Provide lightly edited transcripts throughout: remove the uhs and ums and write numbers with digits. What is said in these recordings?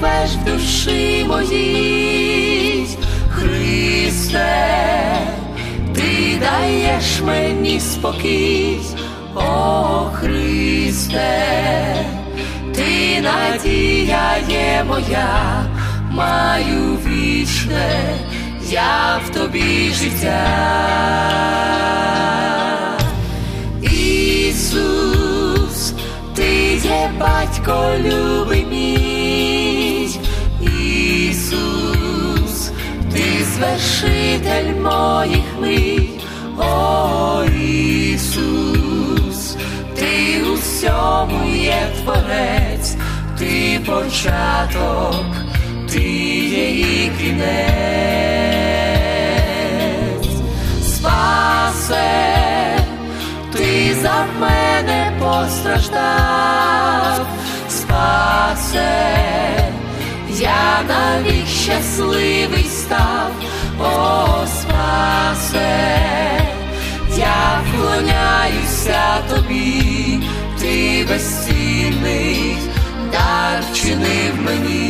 живеш в душі моїй, Христе, Ти даєш мені спокій, о Христе, Ти надія є моя, маю вічне я в Тобі життя. Ісус, Ти є батько любий мій, Ісус, Ти звершитель моїх мрій, о Ісус, Ти у всьому є творець, Ти початок, Ти є і кінець. Спасе, Ти за мене постраждав, спасе, я навік щасливий став, о спасе, я вклоняюся Тобі, Ти безцінний дар вчинив мені.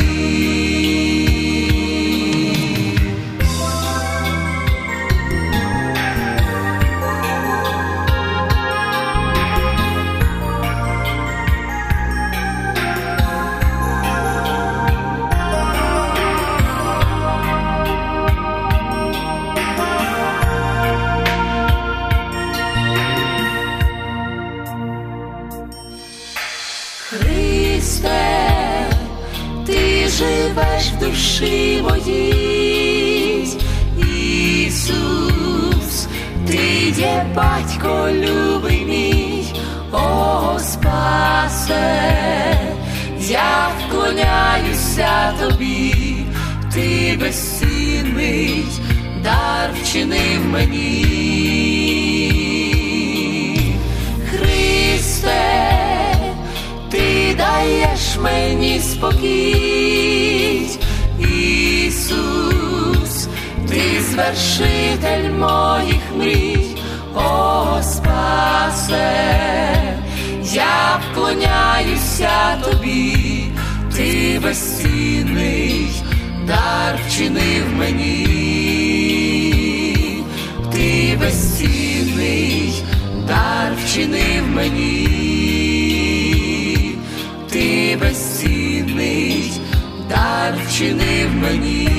Христе, Ти живеш в душі моїй, Ісус, Ти є батько любий мій, о спасе, я вклоняюся Тобі, Ти безцінний дар вчинив мені. Христе, Ти даєш мені спокій, Ісус, Ти звершитель моїх мрій, о спасе, я вклоняюся Тобі, Ти безцінний дар вчинив мені, Ти безцінний дар вчинив мені, Ти безцінний дар вчинив мені.